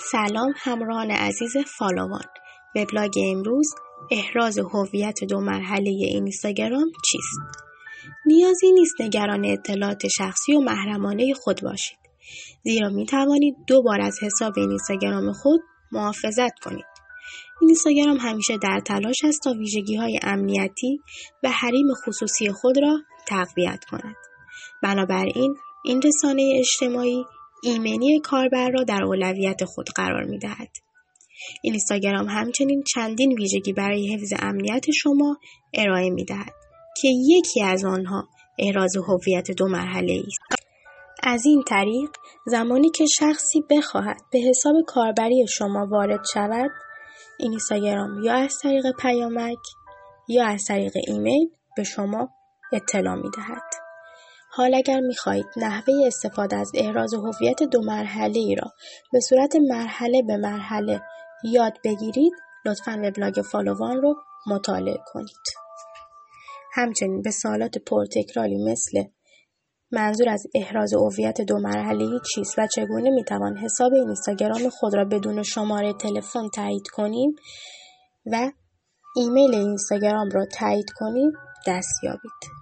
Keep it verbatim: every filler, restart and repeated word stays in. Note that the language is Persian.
سلام همراهان عزیز فالوان. وبلاگ امروز احراز هویت دو مرحله اینستاگرام چیست؟ نیازی نیست نگران اطلاعات شخصی و محرمانه خود باشید، زیرا می توانید دو بار از حساب اینستاگرام خود محافظت کنید. اینستاگرام همیشه در تلاش است تا ویژگی‌های امنیتی و حریم خصوصی خود را تقویت کند. بنابراین این رسانه اجتماعی ایمنی کاربر را در اولویت خود قرار می‌دهد. اینستاگرام همچنین چندین ویژگی برای حفظ امنیت شما ارائه می‌دهد که یکی از آنها احراز هویت دو مرحله‌ای است. از این طریق زمانی که شخصی بخواهد به حساب کاربری شما وارد شود، اینستاگرام یا از طریق پیامک یا از طریق ایمیل به شما اطلاع می‌دهد. حال اگر می‌خواهید نحوه استفاده از احراز هویت دو مرحله‌ای را به صورت مرحله به مرحله یاد بگیرید، لطفاً وبلاگ فالوان رو مطالعه کنید. همچنین به سوالات پرتکراری مثل منظور از احراز هویت دو مرحله‌ای چیست و چگونه می‌توان حساب اینستاگرام خود را بدون شماره تلفن تایید کنیم و ایمیل اینستاگرام را تایید کنیم دست یابید.